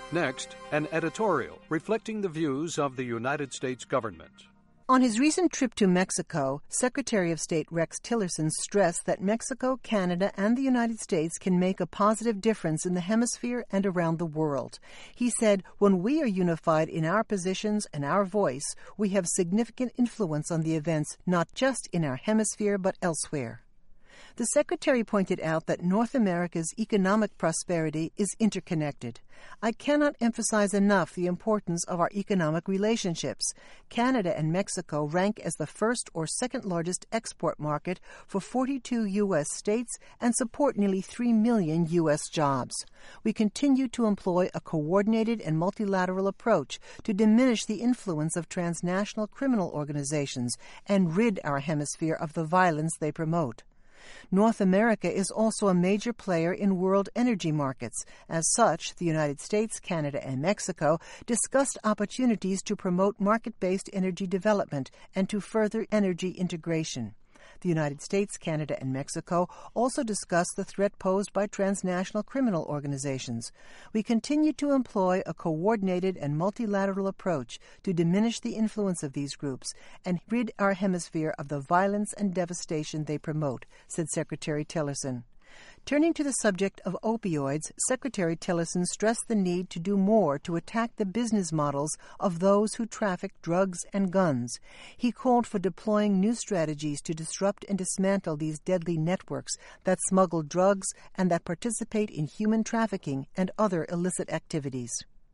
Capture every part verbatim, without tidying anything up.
Next, an editorial reflecting the views of the United States government. On his recent trip to Mexico, Secretary of State Rex Tillerson stressed that Mexico, Canada, and the United States can make a positive difference in the hemisphere and around the world. He said, "When we are unified in our positions and our voice, we have significant influence on the events not just in our hemisphere but elsewhere." The Secretary pointed out that North America's economic prosperity is interconnected. "I cannot emphasize enough the importance of our economic relationships. Canada and Mexico rank as the first or second largest export market for forty-two U S states and support nearly three million U S jobs. We continue to employ a coordinated and multilateral approach to diminish the influence of transnational criminal organizations and rid our hemisphere of the violence they promote. North America is also a major player in world energy markets. As such, the United States, Canada, and Mexico discussed opportunities to promote market-based energy development and to further energy integration. The United States, Canada, and Mexico also discussed the threat posed by transnational criminal organizations. We continue to employ a coordinated and multilateral approach to diminish the influence of these groups and rid our hemisphere of the violence and devastation they promote," said Secretary Tillerson. Turning to the subject of opioids, Secretary Tillerson stressed the need to do more to attack the business models of those who traffic drugs and guns. He called for deploying new strategies to disrupt and dismantle these deadly networks that smuggle drugs and that participate in human trafficking and other illicit activities.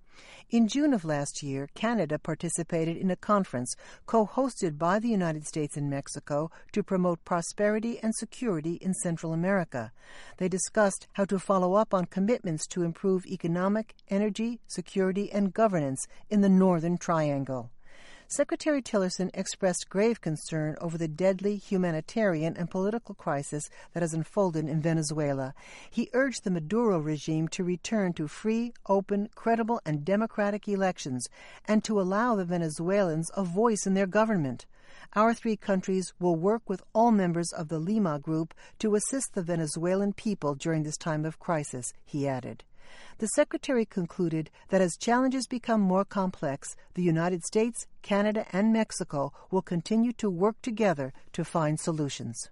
In June of last year, Canada participated in a conference co-hosted by the United States and Mexico to promote prosperity and security in Central America. They discussed how to follow up on commitments to improve economic, energy, security, and governance in the Northern Triangle. Secretary Tillerson expressed grave concern over the deadly humanitarian and political crisis that has unfolded in Venezuela. He urged the Maduro regime to return to free, open, credible, and democratic elections and to allow the Venezuelans a voice in their government. Our three countries will work with all members of the Lima Group to assist the Venezuelan people during this time of crisis, he added. The Secretary concluded that as challenges become more complex, the United States, Canada, and Mexico will continue to work together to find solutions.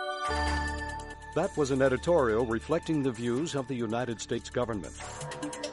That was an editorial reflecting the views of the United States government.